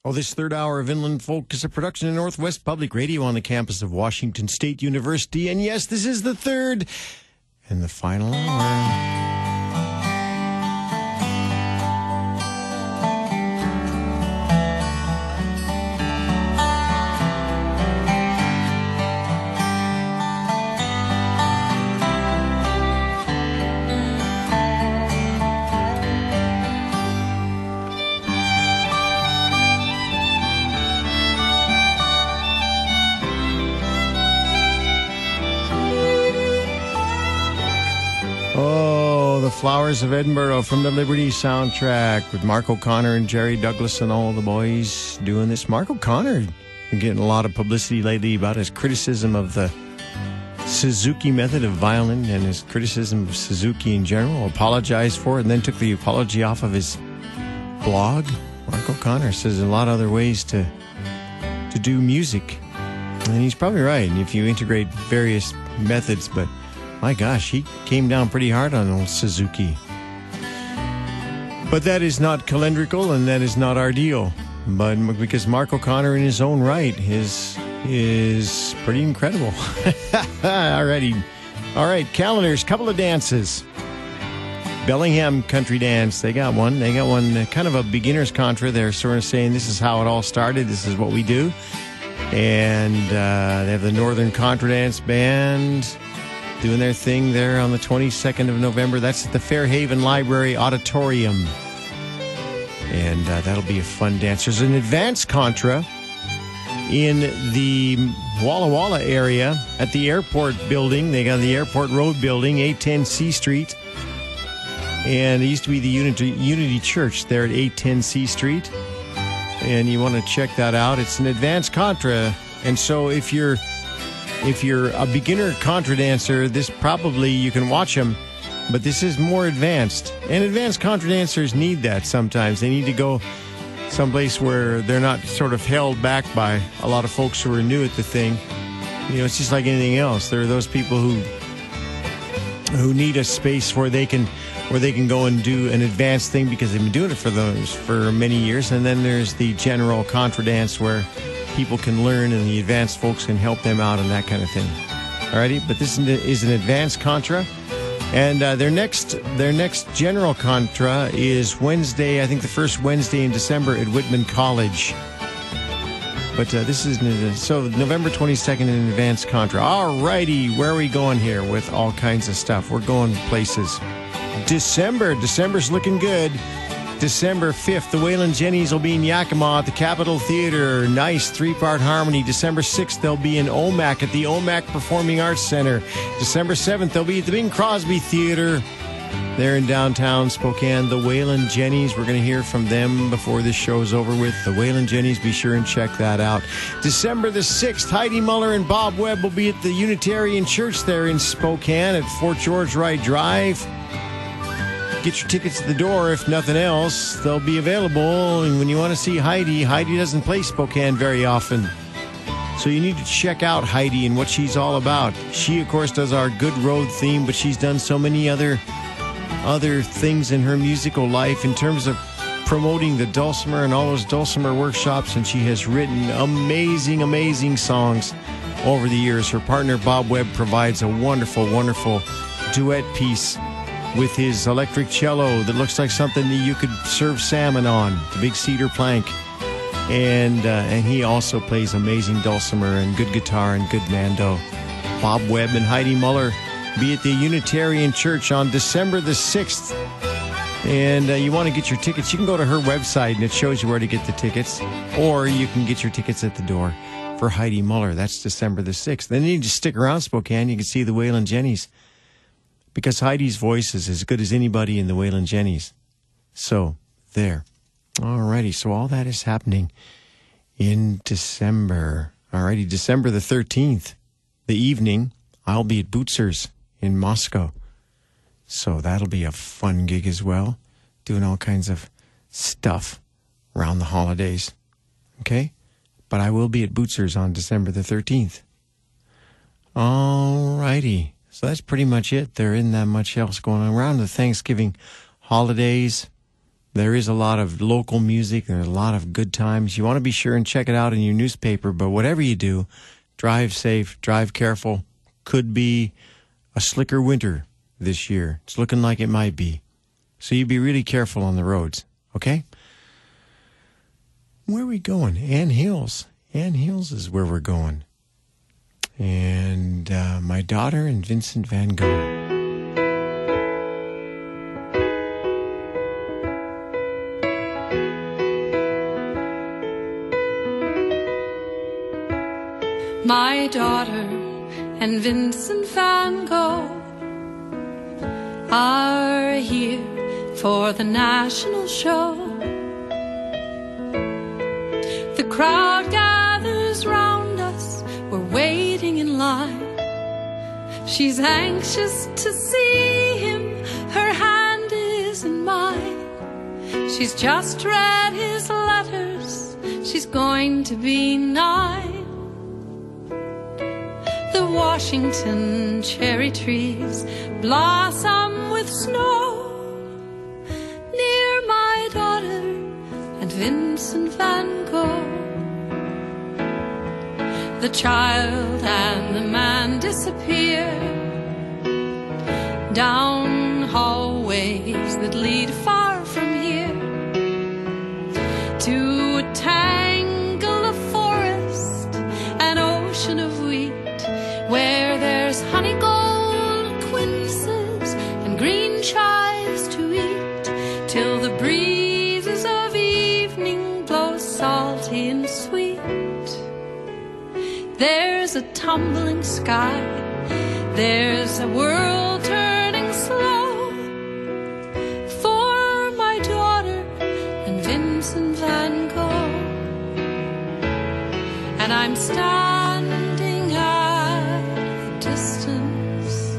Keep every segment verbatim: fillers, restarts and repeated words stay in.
Well, this third hour of Inland Folk is a production of Northwest Public Radio on the campus of Washington State University. And yes, this is the third and the final hour. Flowers of Edinburgh from the Liberty soundtrack with Mark O'Connor and Jerry Douglas and all the boys doing this. Mark O'Connor been getting a lot of publicity lately about his criticism of the Suzuki method of violin and his criticism of Suzuki in general. Apologized for it and then took the apology off of his blog. Mark O'Connor says there's a lot of other ways to to do music, and he's probably right if you integrate various methods, but my gosh, he came down pretty hard on old Suzuki. But that is not calendrical, and that is not our deal. But because Mark O'Connor, in his own right, is is pretty incredible. Alrighty, all right. Calendars, couple of dances. Bellingham Country Dance, they got one. They got one, kind of a beginner's contra. They're sort of saying this is how it all started. This is what we do. And uh, they have the Northern Contra Dance Band doing their thing there on the twenty-second of November. That's at the Fairhaven Library Auditorium. And uh, that'll be a fun dance. There's an advanced contra in the Walla Walla area at the airport building. They got the Airport Road building, eight ten C Street. And it used to be the Unity, Unity Church there at eight ten C Street. And you want to check that out. It's an advanced contra. And so if you're If you're a beginner contra dancer, this probably, you can watch them, but this is more advanced. And advanced contra dancers need that sometimes. They need to go someplace where they're not sort of held back by a lot of folks who are new at the thing. You know, it's just like anything else. There are those people who who need a space where they can where they can go and do an advanced thing because they've been doing it for those for many years. And then there's the general contra dance where people can learn and the advanced folks can help them out and that kind of thing. Alrighty, but this is an advanced contra, and uh, their next their next general contra is Wednesday, I think the first Wednesday in December at Whitman College. But uh, this is so November twenty-second in advanced contra. Alrighty, where are we going here with all kinds of stuff? We're going places. December, December's looking good. December fifth, the Waylon Jennys will be in Yakima at the Capitol Theater. Nice three-part harmony. December sixth, they'll be in O M A C at the O M A C Performing Arts Center. December seventh, they'll be at the Bing Crosby Theater. They're in downtown Spokane. The Waylon Jennys, we're going to hear from them before this show's over with. The Waylon Jennys, be sure and check that out. December the sixth, Heidi Muller and Bob Webb will be at the Unitarian Church there in Spokane at Fort George Wright Drive. Get your tickets at the door. If nothing else, they'll be available. And when you want to see Heidi, Heidi doesn't play Spokane very often. So you need to check out Heidi and what she's all about. She, of course, does our Good Road theme, but she's done so many other other things in her musical life in terms of promoting the dulcimer and all those dulcimer workshops. And she has written amazing, amazing songs over the years. Her partner, Bob Webb, provides a wonderful, wonderful duet piece with his electric cello that looks like something that you could serve salmon on, the big cedar plank. And uh, and he also plays amazing dulcimer and good guitar and good mando. Bob Webb and Heidi Muller be at the Unitarian Church on December the sixth. And uh, you want to get your tickets, you can go to her website and it shows you where to get the tickets. Or you can get your tickets at the door for Heidi Muller. That's December the sixth. Then you just stick around Spokane, you can see the Waylon Jennys. Because Heidi's voice is as good as anybody in the Waylon Jennys. So, there. Alrighty, so all that is happening in December. Alrighty, December the thirteenth, the evening, I'll be at Bootsers in Moscow. So that'll be a fun gig as well. Doing all kinds of stuff around the holidays. Okay? But I will be at Bootsers on December the thirteenth. Alrighty. So that's pretty much it. There isn't that much else going on around the Thanksgiving holidays. There is a lot of local music. There's a lot of good times. You want to be sure and check it out in your newspaper. But whatever you do, drive safe, drive careful. Could be a slicker winter this year. It's looking like it might be. So you be really careful on the roads, okay? Where are we going? Ann Hills. Ann Hills is where we're going. And uh, My Daughter and Vincent van Gogh. My daughter and Vincent van Gogh are here for the national show. The crowd gathers round us, we're waiting in line. She's anxious to see him, her hand is in mine. She's just read his letters, she's going to be nine. The Washington cherry trees blossom with snow near my daughter and Vincent van Gogh. The child and the man disappear down hallways that lead far from here to a tangle of forest, an ocean of wheat, where there's honey gold quinces and green chives to eat, till the breezes of evening blow salty and sweet. There's a tumbling sky, there's a world turning slow for my daughter and Vincent van Gogh. And I'm standing at a distance,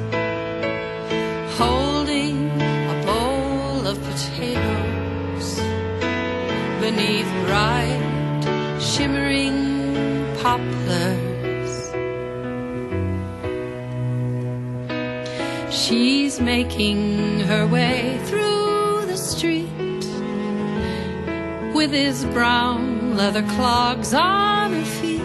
holding a bowl of potatoes beneath bright, shimmering poplars. She's making her way through the street with his brown leather clogs on her feet.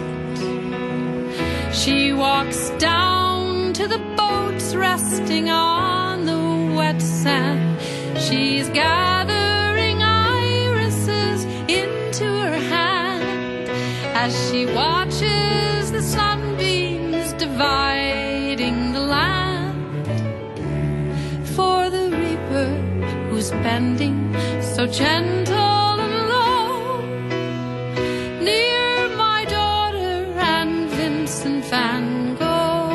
She walks down to the boats resting on the wet sand. She's gathering irises into her hand as she watches the sunbeams dividing the land. For the reaper who's bending so gentle and low near my daughter and Vincent van Gogh.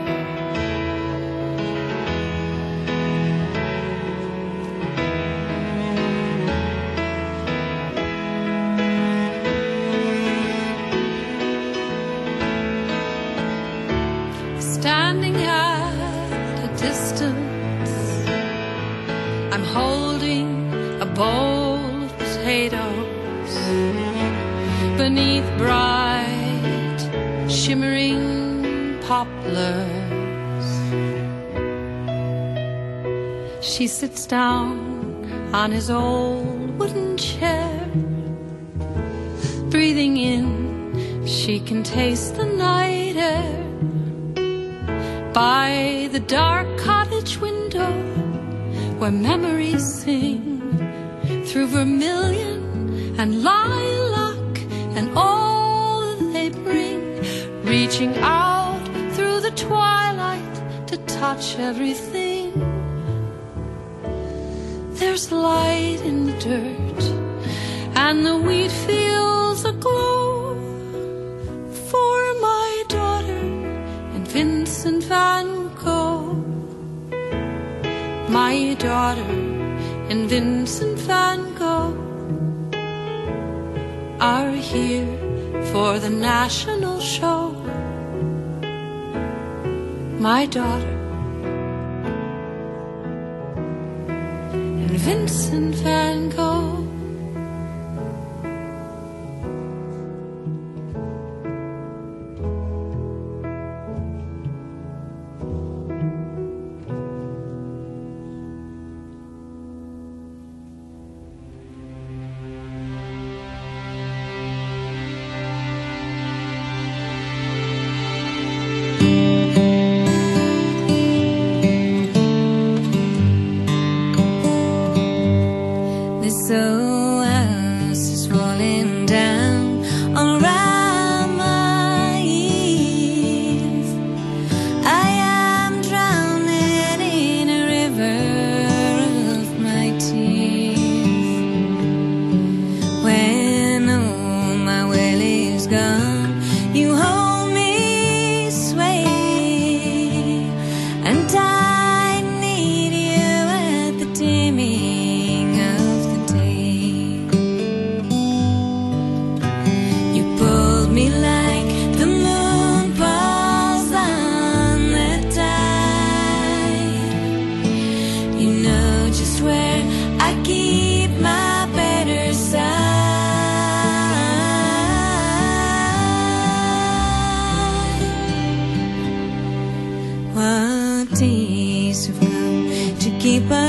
Standing at a distance, I'm holding a bowl of potatoes beneath bright, shimmering poplars. She sits down on his old wooden chair. Breathing in, she can taste the night air. By the dark cottage window, where memories sing through vermilion and lilac and all that they bring, reaching out through the twilight to touch everything. There's light in the dirt and the wheat fields aglow for my daughter and Vincent van Gogh. My daughter and Vincent van Gogh are here for the national show. My daughter and Vincent van Gogh.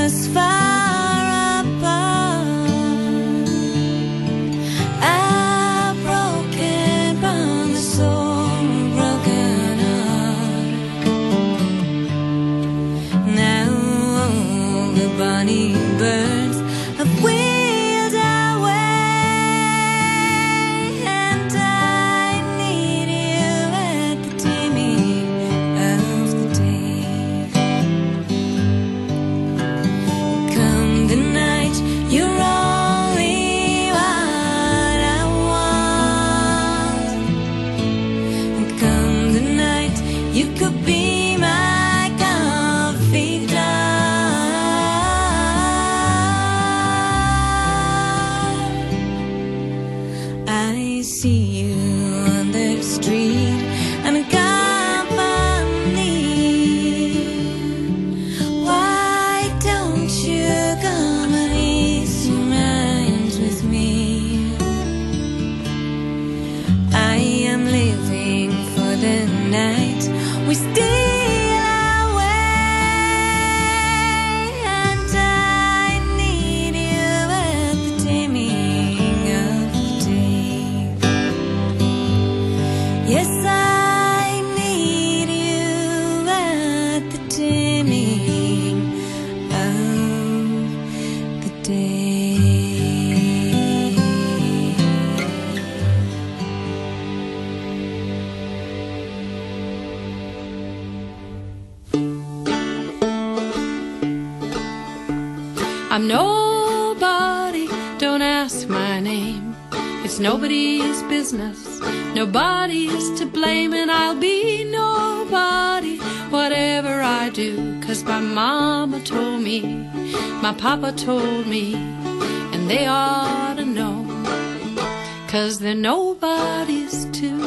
us far apart. A broken promise or a broken heart. Now all the bonny birds have wheeled away, and I need you at the dimming of the day. Come the night, you're only what I want. And come the night, you could be my confidant. I see you on the street unaccompanied. Why don't you come and ease your minds with me? I am living for the night we steal away, and I need you at the dimming of the day. Yes, I need you at the dimming of the day. I'm nobody, don't ask my name. It's nobody's business, nobody's to blame, and I'll be nobody whatever I do. 'Cause my mama told me, my papa told me, and they ought to know. 'Cause they're nobody's too.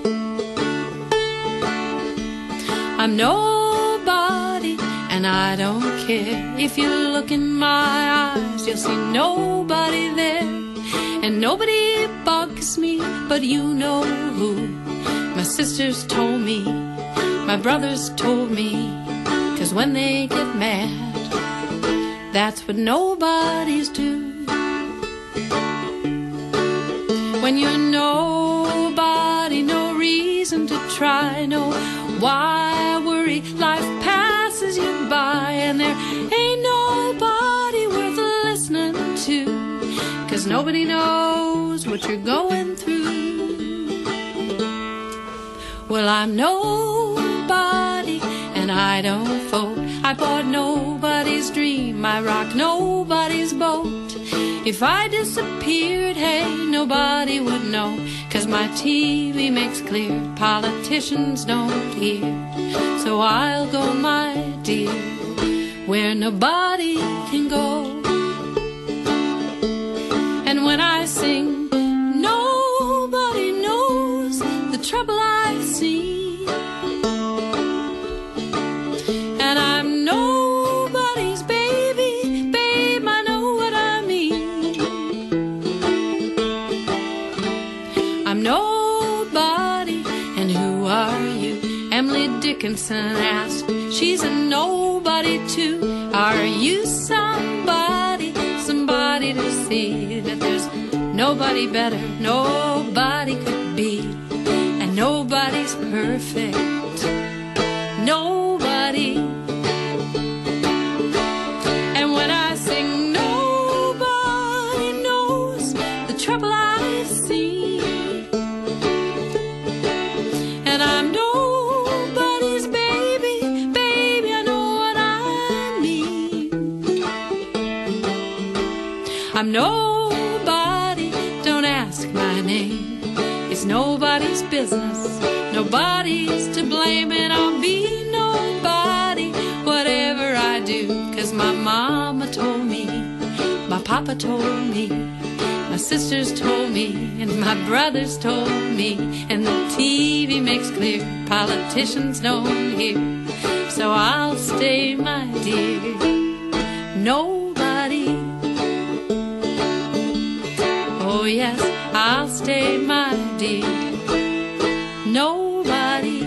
I'm nobody, and I don't care. If you look in my eyes, you'll see nobody there. And nobody bugs me, but you know who. My sisters told me, my brothers told me. 'Cause when they get mad, that's what nobodies do. When you're nobody, no reason to try, no why worry, life passes you by, and there ain't nobody worth listening to. 'Cause nobody knows what you're going through. Well, I'm nobody, and I don't vote. I bought nobody's dream, I rock nobody's boat. If I disappeared, hey, nobody would know. 'Cause my T V makes clear politicians don't hear. So I'll go, my dear, where nobody can go. And when I sing, nobody knows the trouble I've seen. And I'm nobody's baby, babe, I know what I mean. I'm nobody, and who are you? Emily Dickinson asked. She's a nobody too. Are you somebody, somebody to see that there's nobody better, nobody could be, and nobody's perfect, nobody. And when I sing, nobody knows the trouble I've seen. And I'm nobody's baby, baby, I know what I mean. I'm nobody, don't ask my name. It's nobody's business, nobody's to blame, and I'll be nobody whatever I do. 'Cause my mama told me, my papa told me, my sisters told me, and my brothers told me, and the T V makes clear politicians don't hear. So I'll stay, my dear, nobody. Oh yes, I'll stay, my dear, nobody.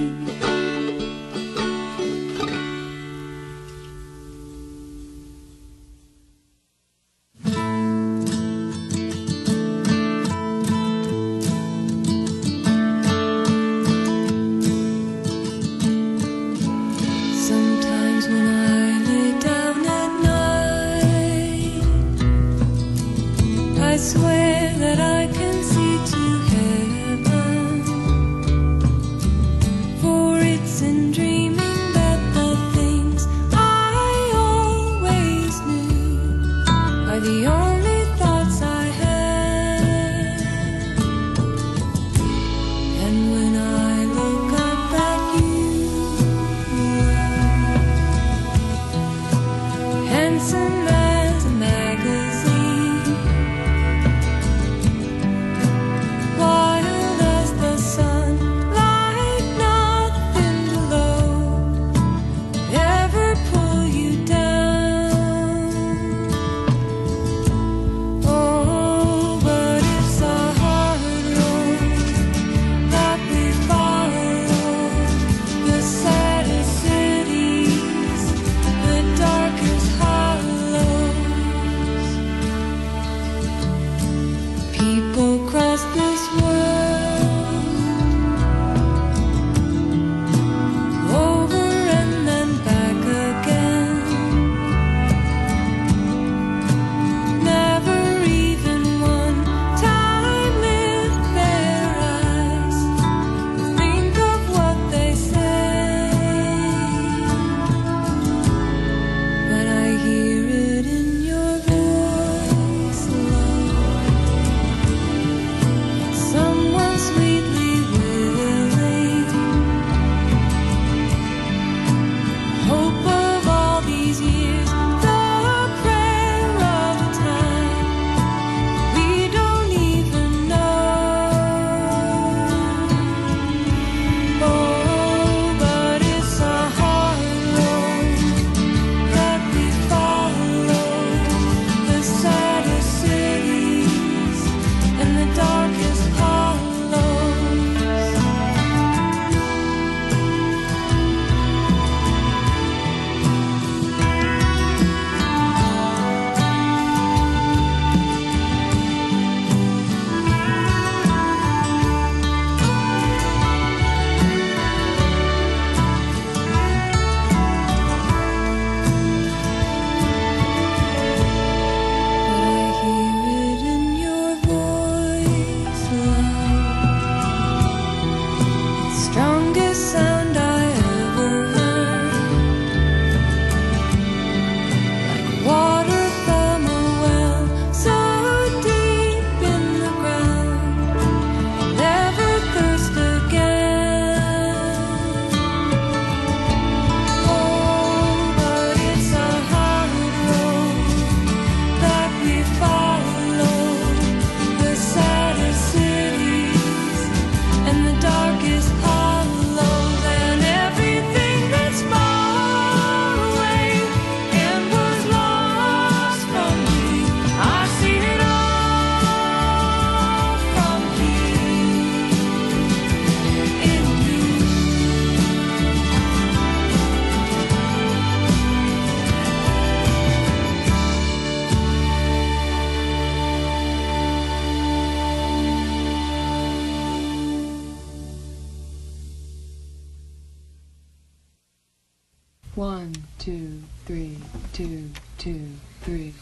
One, two, three, two, two, three.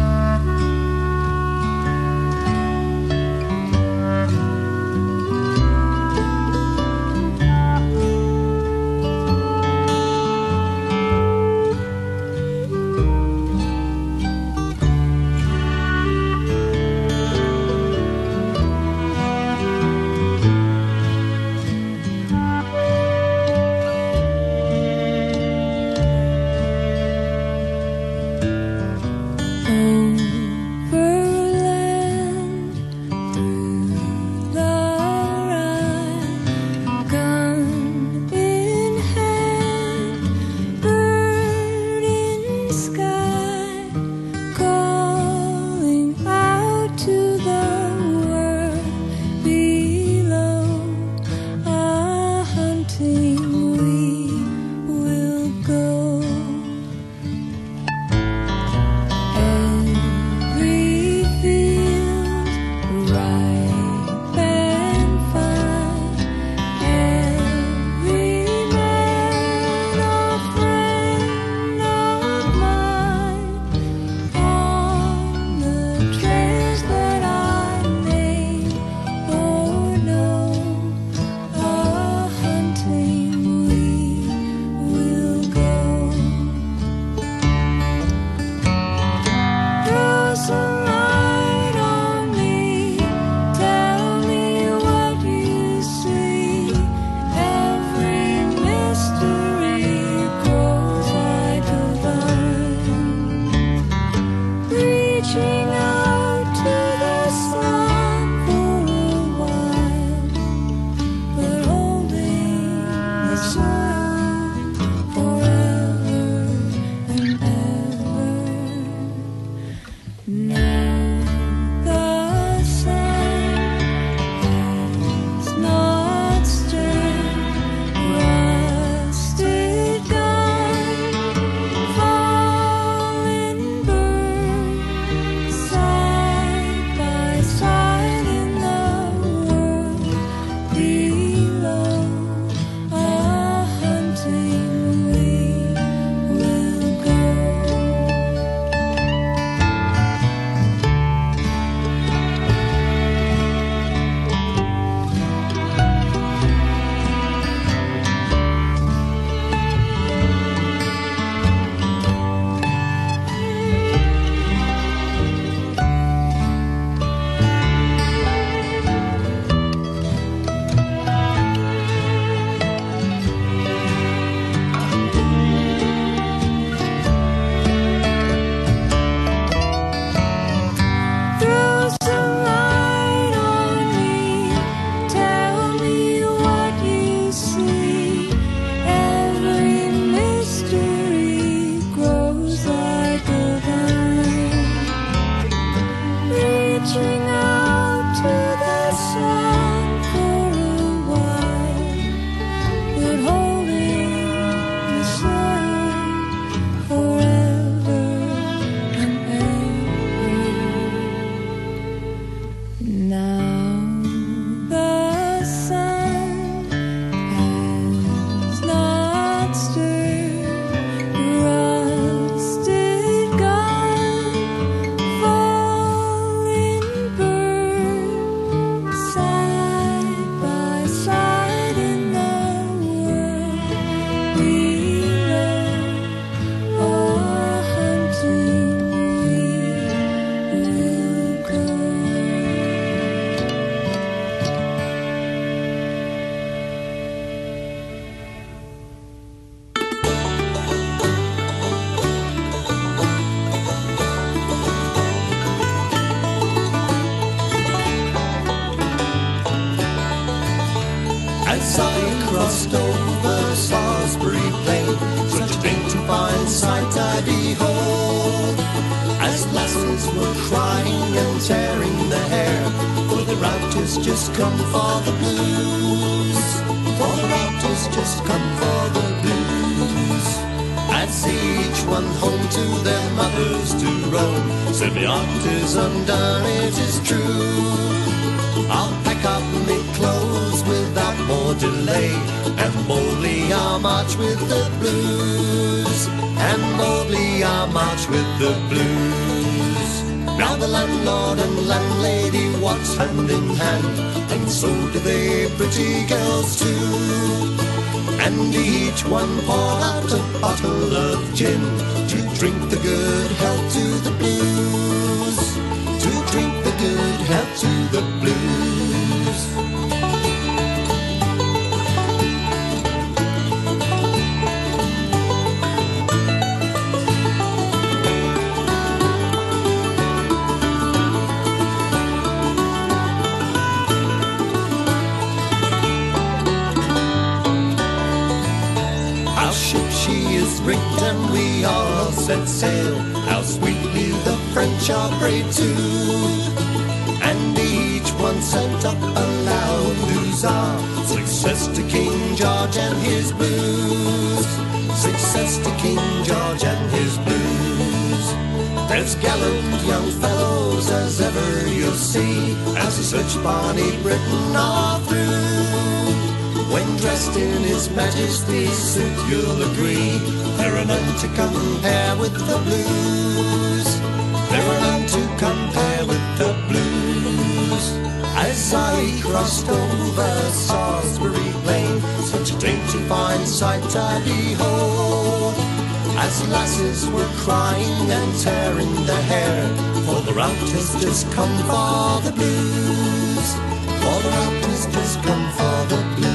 As I crossed over Salisbury Plain, such a thing to find sight I behold. As lasses were crying and tearing their hair, for the rout has just come for the blues. For the rout has just come for the blues. I'd see each one home to their mothers to roam. Said my heart is undone, it is true. I'll pack up my clothes without more more delay, and boldly I'll march with the blues, and boldly I'll march with the blues. Now the landlord and landlady walks hand in hand, and so do they pretty girls too. And each one poured out a bottle of gin to drink the good health to the blues, to drink the good health to the blues. Rigged and we all set sail, how sweetly the French are prayed to, and each one sent up a loud huzzah, success to King George and his blues, success to King George and his blues. There's gallant young fellows as ever you'll see, as they search bonny Britain all through. When dressed in His Majesty's suit, you'll agree, there are none to compare with the blues. There are none to compare with the blues. As I crossed over Salisbury Plain, such a dainty fine sight I behold, as lasses were crying and tearing their hair, for the rout has just come for the blues, for the rout has just come for the blues.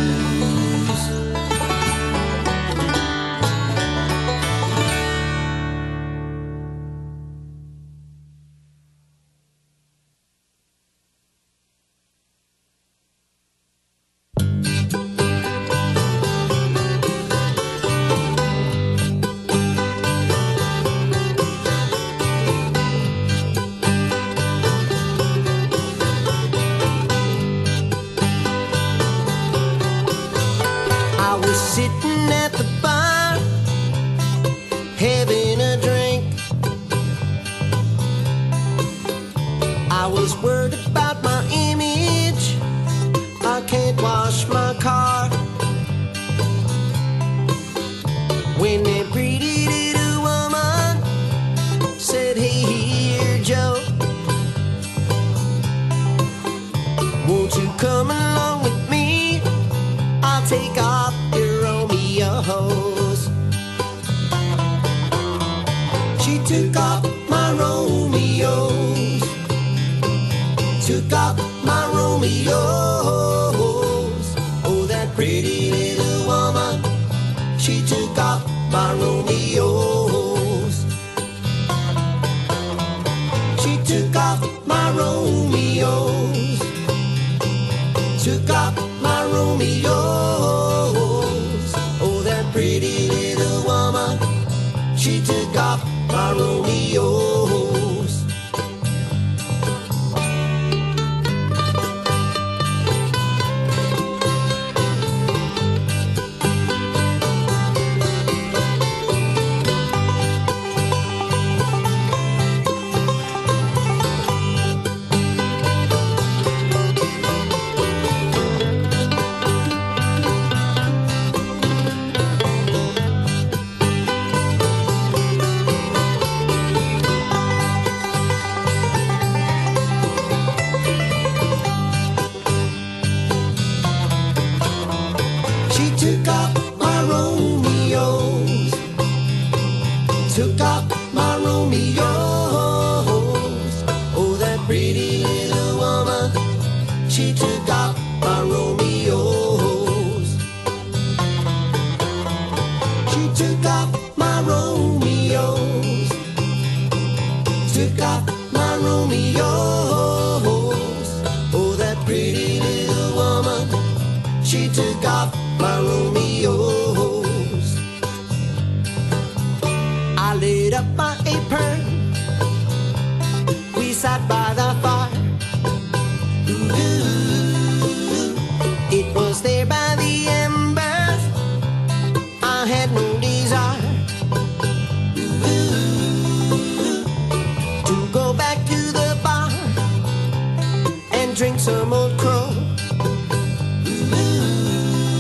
Drink some old crow. Ooh,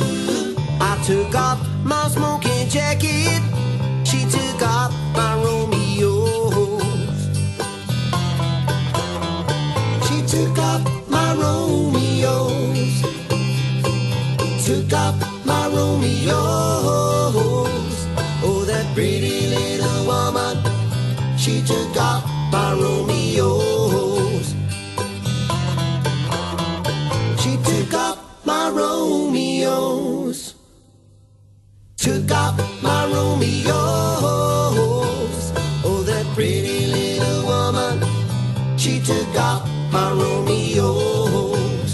my smoking jacket. She took off my Romeos. She took off my Romeos. Took off my Romeos. Oh, that pretty little woman. She took off my Romeos. She took off my Romeos. Took off my Romeos. Oh, that pretty little woman. She took off my Romeos.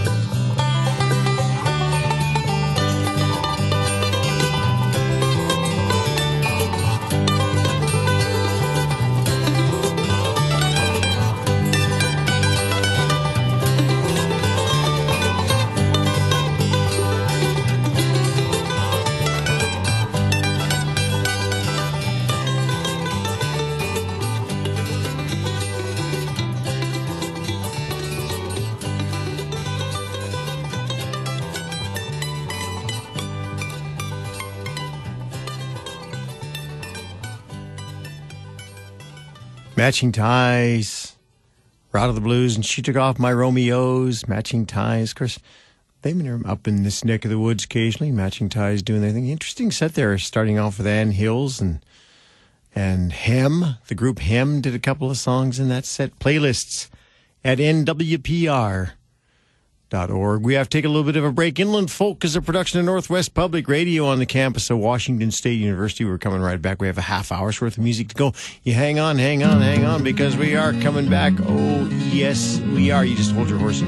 Matching Ties, Route of the Blues, and She Took Off My Romeos. Matching Ties, of course, they've been up in this neck of the woods occasionally. Matching Ties doing their thing. Interesting set there, starting off with Ann Hills and and Hem. The group Hem did a couple of songs in that set. Playlists at N W P R dot org. We have to take a little bit of a break. Inland Folk is a production of Northwest Public Radio on the campus of Washington State University. We're coming right back. We have a half hour's worth of music to go. You hang on, hang on, hang on, because we are coming back. Oh, yes, we are. You just hold your horses.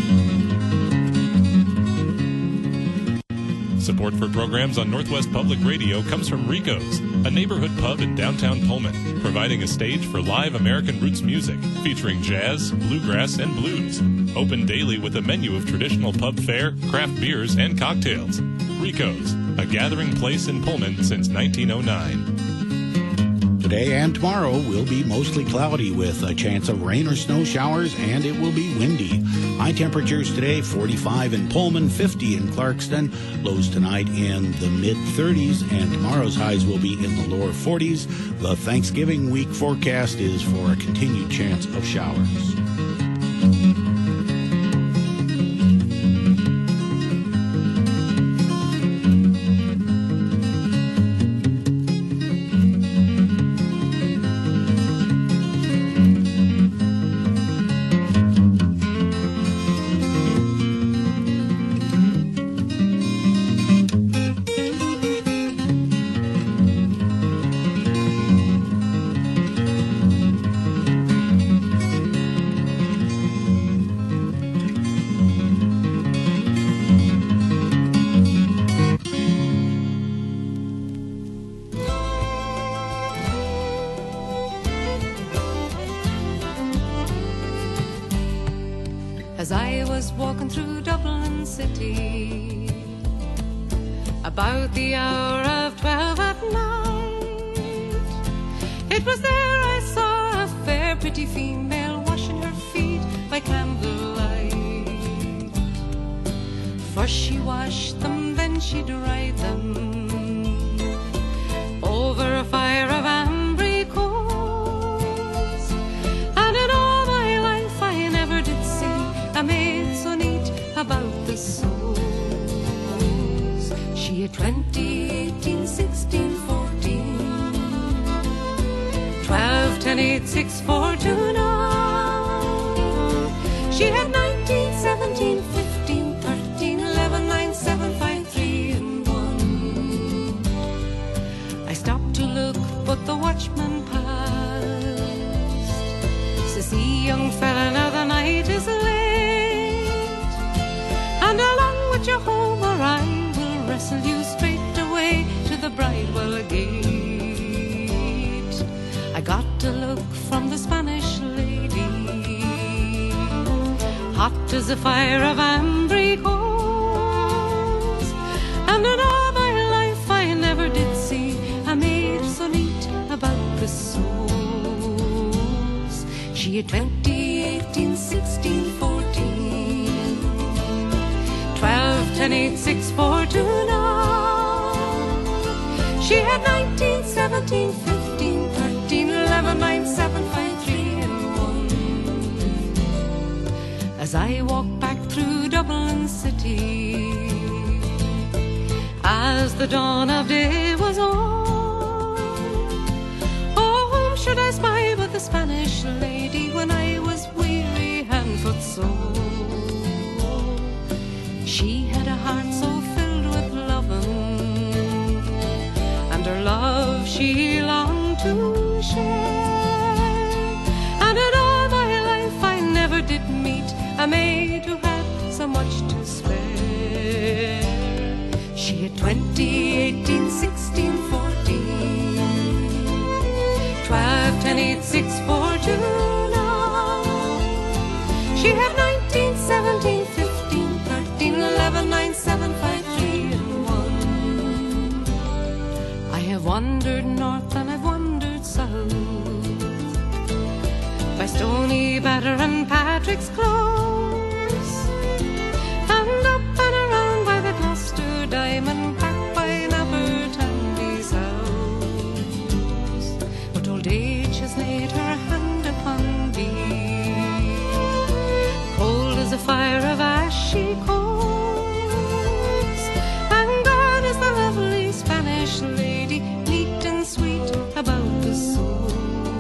Support for programs on Northwest Public Radio comes from Rico's, a neighborhood pub in downtown Pullman, providing a stage for live American roots music, featuring jazz, bluegrass, and blues. Open daily with a menu of traditional pub fare, craft beers, and cocktails. Rico's, a gathering place in Pullman since nineteen oh nine. Today and tomorrow will be mostly cloudy with a chance of rain or snow showers, and it will be windy. High temperatures today, forty-five in Pullman, fifty in Clarkston. Lows tonight in the mid-thirties, and tomorrow's highs will be in the lower forties. The Thanksgiving week forecast is for a continued chance of showers. As I was walking through Dublin city, about the hour of twelve at night, it was there I saw a fair pretty female washing her feet by candlelight. First she washed them, then she dried them over a fire of ambry coals, and in all my life I never did see a maid so neat about the soles. She had twenty, eighteen, sixteen, fourteen, twelve, ten, eight, six, four, two, nine. She had nineteen, seventeen, fifteen, thirteen, eleven, nine, seven, five, three, and one. I stopped to look, but the watchman passed. Says, see, young fella, now the night is late, and along with your home or I will wrestle you straight away to the Bridewell gate. I got a look from the Spanish lady, hot as a fire of ambry coals, and in all my life I never did see a maid so neat about the soles. She had twenty, eighteen, sixteen, fourteen, twelve, ten, eight, six, four, two, nine. seventeen, fifteen, thirteen, eleven, nine, seven, five, three, and one. As I walk back through Dublin city, as the dawn of day was on, oh, whom should I spy but the Spanish lady when I was weary and footsore? She had a heart so filled with loving, and her love she longed to share. And in all my life I never did meet a maid who had so much to spare. She had twenty, eighteen, sixteen, fourteen, twelve, ten, eight, six, four, two, nine. She had nineteen, seventeen, fifteen, thirteen, eleven, nine, seven, five, three, and one. I have wandered north and I've wandered south, by Stony Batter and Patrick's Close, and up and around by the Gloucester Diamond, back by Nappertandy's house. But old age has laid her hand upon me, cold as a fire of ashy coals, and gone is the lovely Spanish lady, neat and sweet about the soles.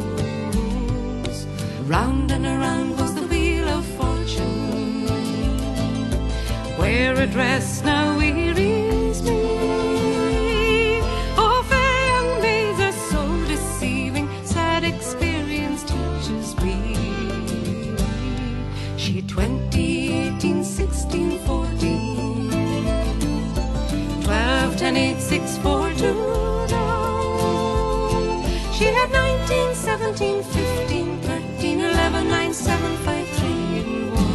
Round and around goes the wheel of fortune, where a dress now wearies me. Oh, fair young maids are so deceiving, sad experience teaches me. She had twenty, eighteen, sixteen, fourteen, twelve, ten, eight, six, four, two, nine. She had nineteen, seventeen, fifteen, thirteen, eleven, nine, seven, five, three, and one.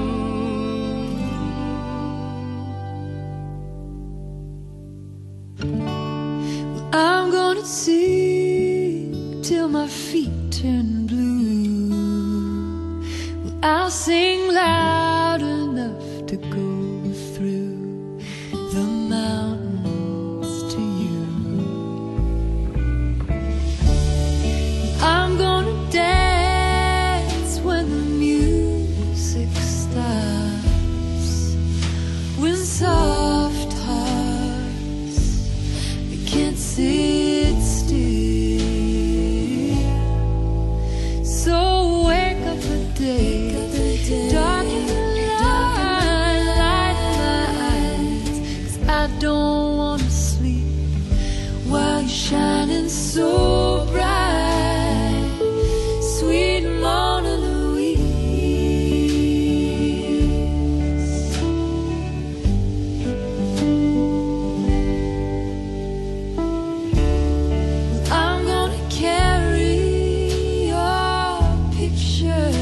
I'm gonna sing till my feet turn blue. Well, I'll sing loud enough to go through the mountains to you. I'm gonna dance when the music stops, when soft hearts can't sit still. So wake up a day, darken the light, light my eyes, 'cause I don't wanna sleep while you're shining so bright, sweet Mona Louise. I'm gonna carry your picture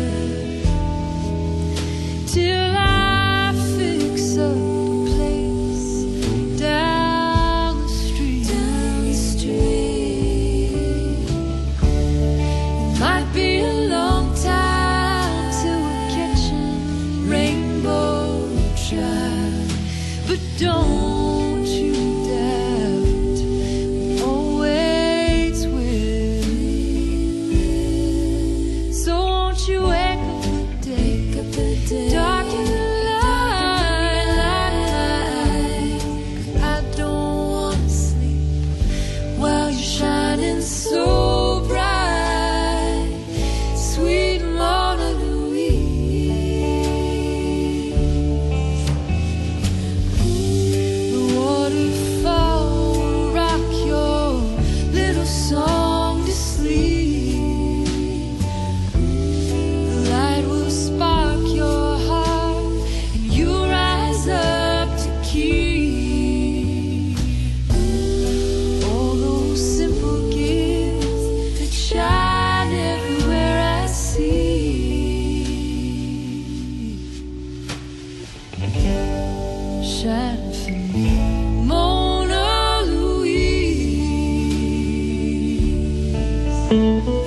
till I fix up a place down the street. Down the street. It might be a long time till we're catching rainbow trout, but don't you doubt I'm always with me. So won't you wake up the day, darken the light, light my eyes, 'cause I don't wanna sleep while you're shining so bright, sweet Mona Louise. The waterfall will rock your little song to sleep. The light will spark your heart, and you rise up to keep all those simple gifts that shine everywhere I see. Shine for me, Mona Louise.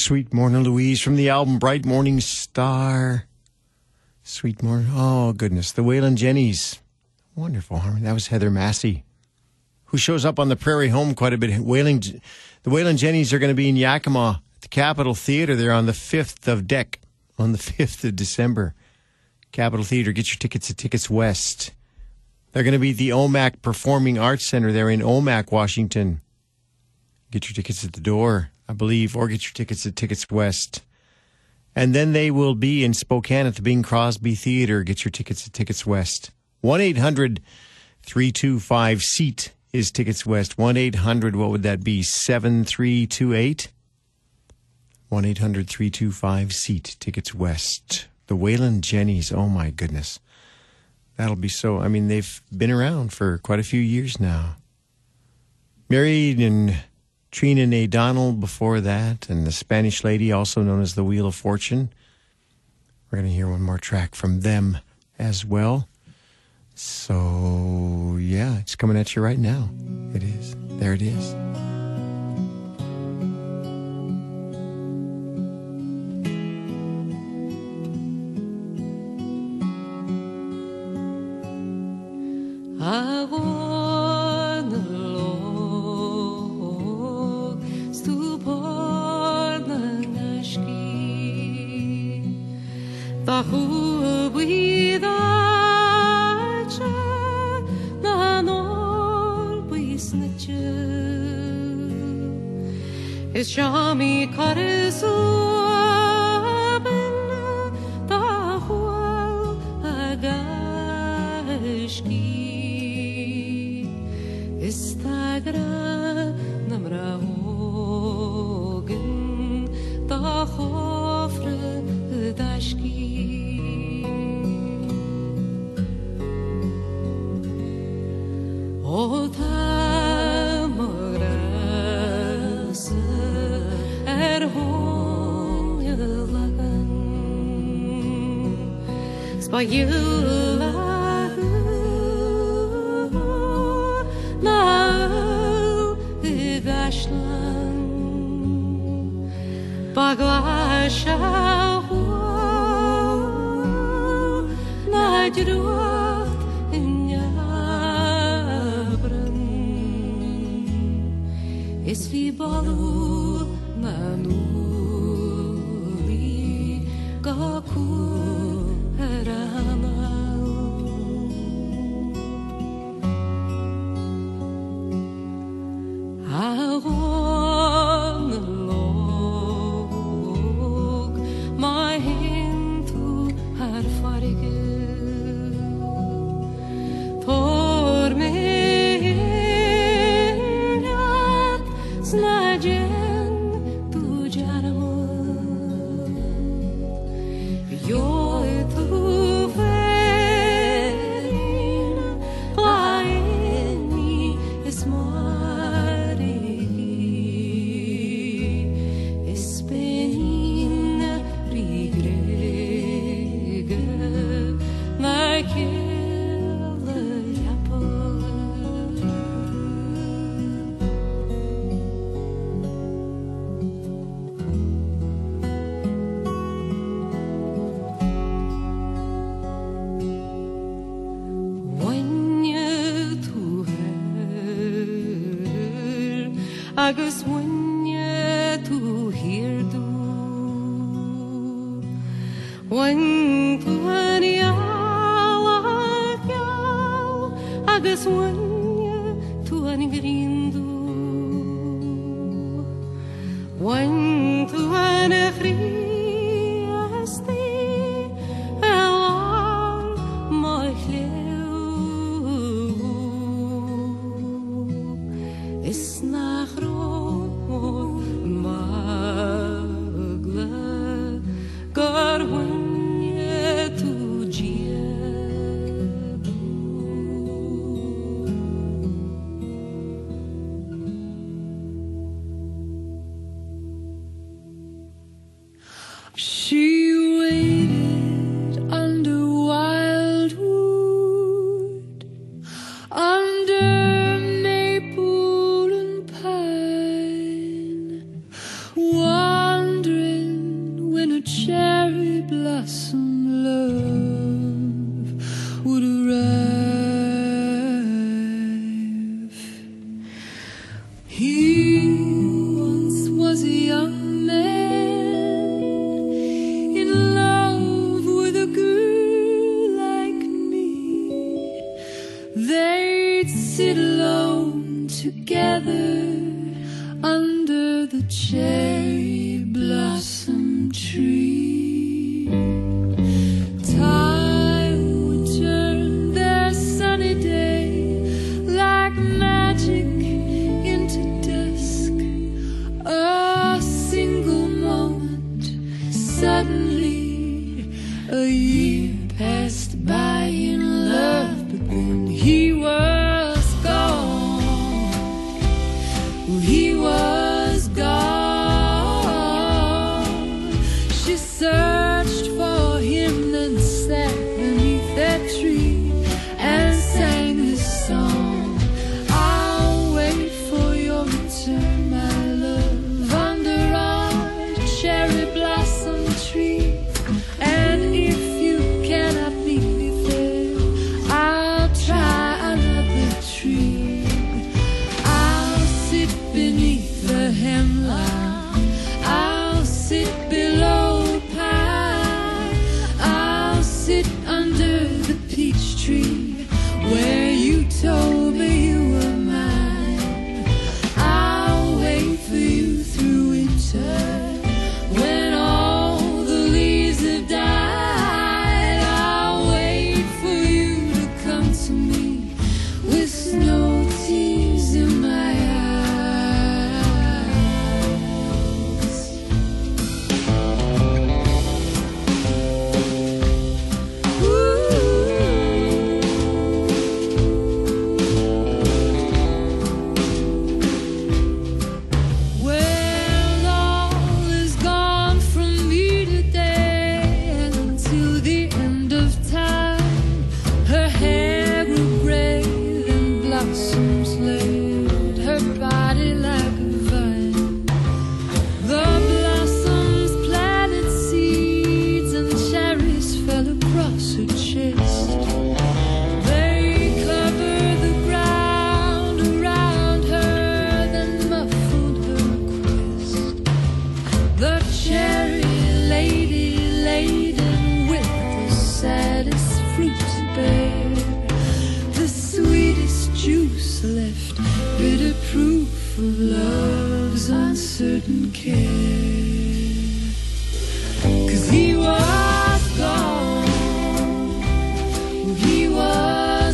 Sweet Morning Louise from the album Bright Morning Star. Sweet Morning. Oh, goodness. The Waylon Jennies. Wonderful harmony. That was Heather Massey, who shows up on the Prairie Home quite a bit. Waylon, the Waylon Jennies are going to be in Yakima at the Capitol Theatre. They're on the fifth of Dec, on the fifth of December. Capitol Theatre. Get your tickets at Tickets West. They're going to be at the O M A C Performing Arts Center there in O M A C, Washington. Get your tickets at the door, I believe, or get your tickets at Tickets West. And then they will be in Spokane at the Bing Crosby Theater. Get your tickets at Tickets West. one eight hundred three two five SEAT is Tickets West. one eight hundred, what would that be, seven three two eight? one eight hundred three two five SEAT, Tickets West. The Waylon Jennies, oh my goodness. That'll be so, I mean, they've been around for quite a few years now. Married and Trina Nay Donald before that, and the Spanish Lady, also known as the Wheel of Fortune. We're going to hear one more track from them as well. So, yeah, it's coming at you right now. It is. There it is. I wanna look stupor na nashki ta hubidacha na nor bisnacha is shami karisu ta hual agashki Istagra namra hogen ta khofre dashki O tamras er hon yelagan spayela Paglasha najdruht nyabran is vi balu manuli gaku harana agus wine tu hear du when tu anial agus wine tu anigrindu when tu anachriasti elar moichleu is nachro sit alone together under the cherry blossom tree. Time would turn their sunny day like magic into dusk. A single moment, suddenly a year passed by in love, but then he was gone. He was gone. She searched for him, then sat beneath that tree and sang this song. I'll wait for your return, my love, under our cherry blossom tree. And if you cannot meet me there, I'll try another tree. I'll sit beneath the hemlock, I'll sit below a pine, I'll sit under the peach tree where you told me you were mine. I'll wait for you through winter when all the leaves have died. I'll wait for you to come to me with no tears in my eyes. Well, all is gone from me today until the end of time. Her hair grew gray, then blossoms laid her body like a vine. The blossoms planted seeds and cherries fell across her chest. They covered the ground around her, then muffled her quest. The cherry lady laden with the saddest fruit to bear, the sweetest juice left, bitter proof of love's uncertain care. 'Cause he was gone, he was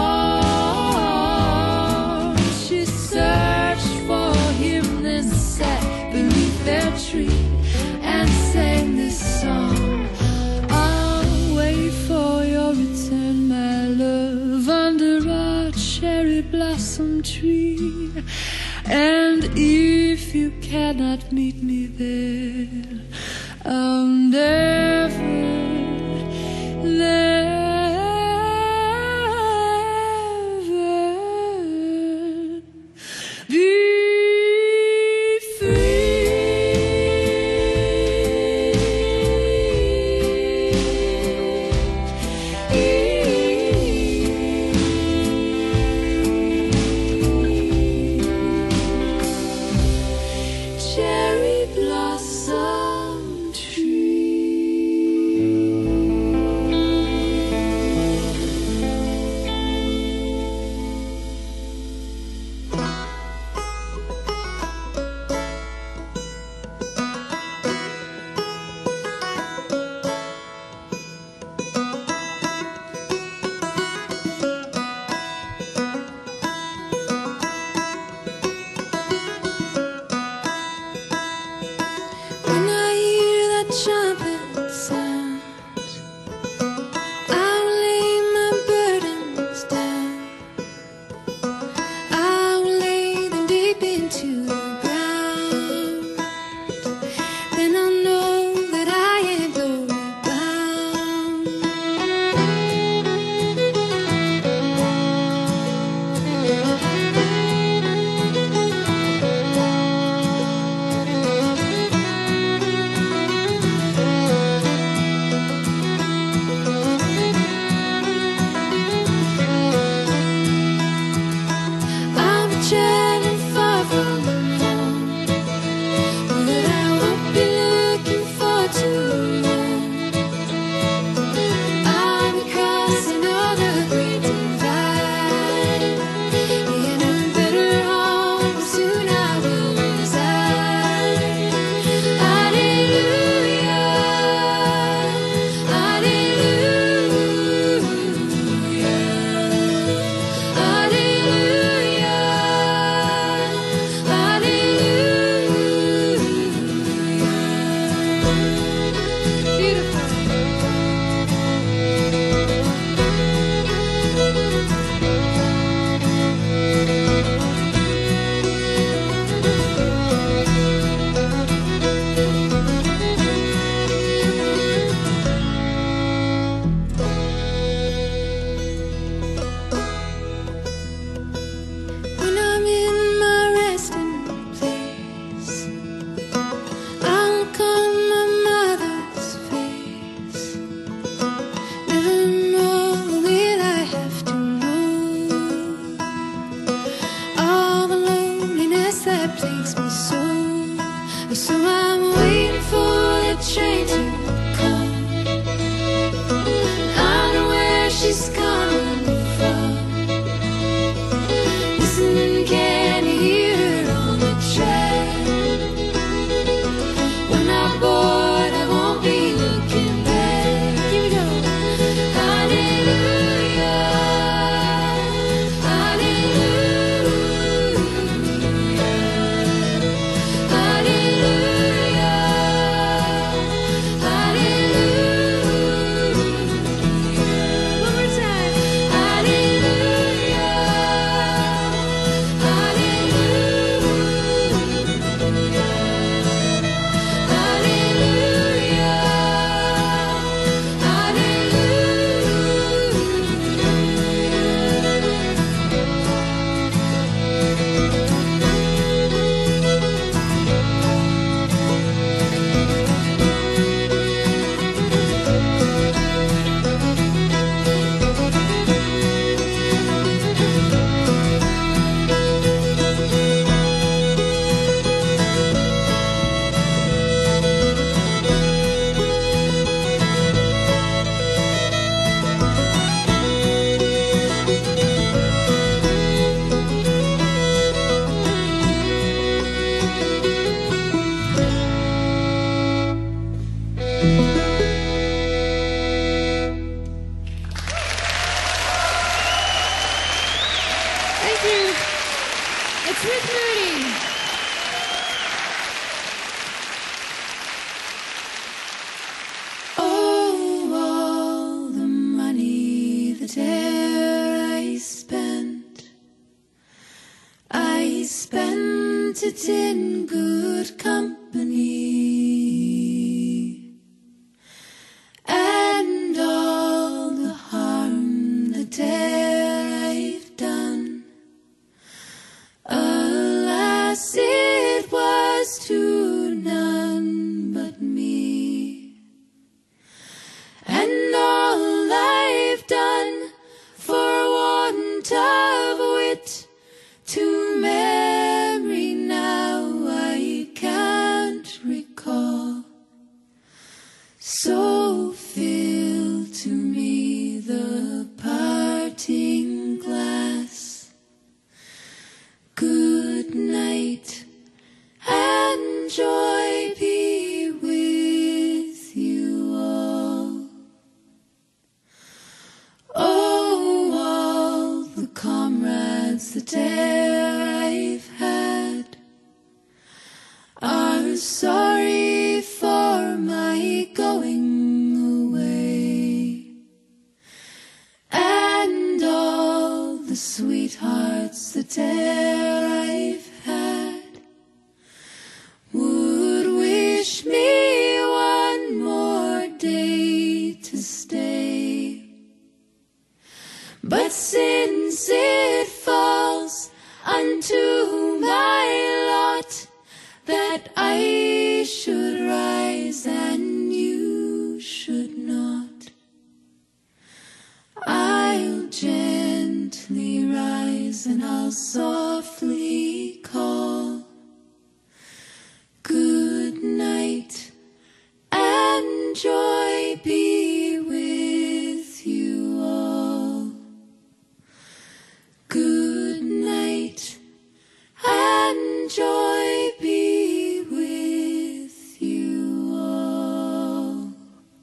gone. She searched for him, then sat beneath their tree and sang this song. I'll wait for your return, my love, under our cherry blossom tree. And if you cannot meet me there, I'll never, never be free. Cherry blossom tree. Sweet Moody. Oh, all the money that e'er I spent, I spent it in good company, and all the harm that e'er I've done, alas, it was to none but me. And all I've done for want of wit to memory now I can't recall. So fill to me the parting glass. Good night, and joy be with you all. Oh, all the comrades that e'er I've had are sorry for my going away, and all the sweethearts that e'er I've had would wish me one more day to stay. But since it falls unto my lot that I should rise and you should not, I'll gently rise and I'll softly call. Good night, and joy be with you all. Good night, and joy be with you all.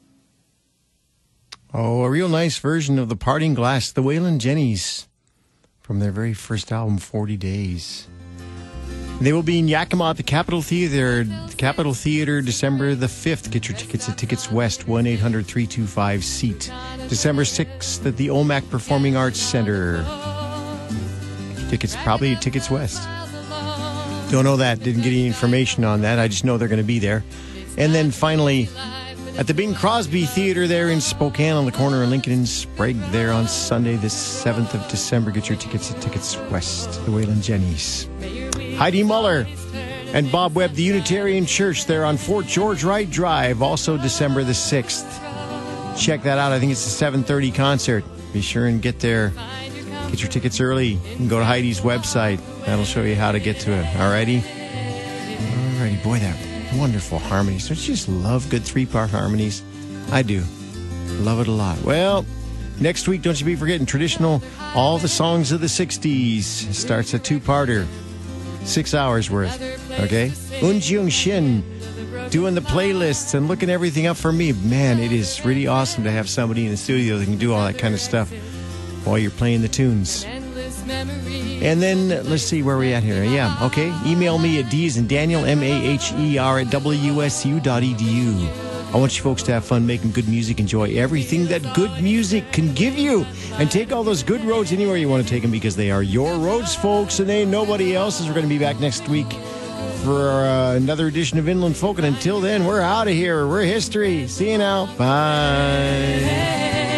Oh, a real nice version of The Parting Glass, the Waylon Jennys, from their very first album, forty days. They will be in Yakima at the Capitol Theater, Capitol Theater, December the fifth. Get your tickets at Tickets West, one eight hundred three two five SEAT. December sixth at the O M A C Performing Arts Center. Tickets, probably at Tickets West. Don't know that. Didn't get any information on that. I just know they're going to be there. And then finally, at the Bing Crosby Theater there in Spokane on the corner of Lincoln and Sprague there on Sunday, the seventh of December. Get your tickets at Tickets West, the Waylon Jennys. Heidi Muller and Bob Webb, the Unitarian Church there on Fort George Wright Drive, also December the sixth. Check that out. I think it's a seven thirty concert. Be sure and get there. Get your tickets early. You can go to Heidi's website. That'll show you how to get to it. Alrighty? Alrighty. Boy, that wonderful harmonies. Don't you just love good three-part harmonies? I do. Love it a lot. Well, next week, don't you be forgetting traditional All the Songs of the sixties. Starts a two-parter. Six hours worth. Okay? Unjung Shin doing the playlists and looking everything up for me. Man, it is really awesome to have somebody in the studio that can do all that kind of stuff while you're playing the tunes. And then, let's see, where are we at here? Yeah, okay. Email me at D as in Daniel, M A H E R, at W S U dot E D U. I want you folks to have fun making good music. Enjoy everything that good music can give you. And take all those good roads anywhere you want to take them, because they are your roads, folks, and they ain't nobody else's. We're going to be back next week for uh, another edition of Inland Folk. And until then, we're out of here. We're history. See you now. Bye.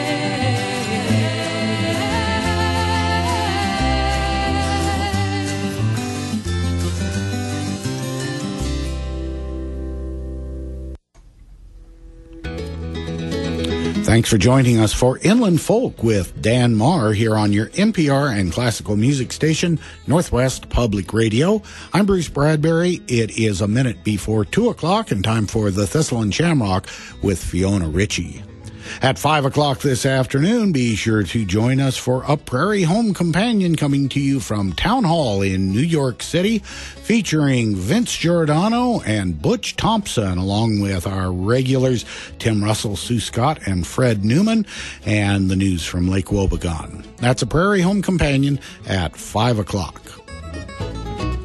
Thanks for joining us for Inland Folk with Dan Marr here on your N P R and classical music station, Northwest Public Radio. I'm Bruce Bradbury. It is a minute before two o'clock and time for the Thistle and Shamrock with Fiona Ritchie. At five o'clock this afternoon, be sure to join us for A Prairie Home Companion, coming to you from Town Hall in New York City, featuring Vince Giordano and Butch Thompson, along with our regulars Tim Russell, Sue Scott, and Fred Newman, and the news from Lake Wobegon. That's A Prairie Home Companion at five o'clock.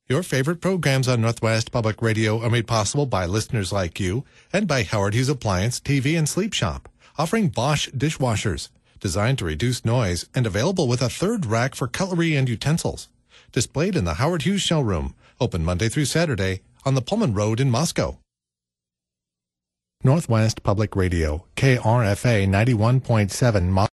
Your favorite programs on Northwest Public Radio are made possible by listeners like you and by Howard Hughes Appliance T V and Sleep Shop, offering Bosch dishwashers, designed to reduce noise and available with a third rack for cutlery and utensils. Displayed in the Howard Hughes showroom, open Monday through Saturday on the Pullman Road in Moscow. Northwest Public Radio, K R F A ninety-one point seven.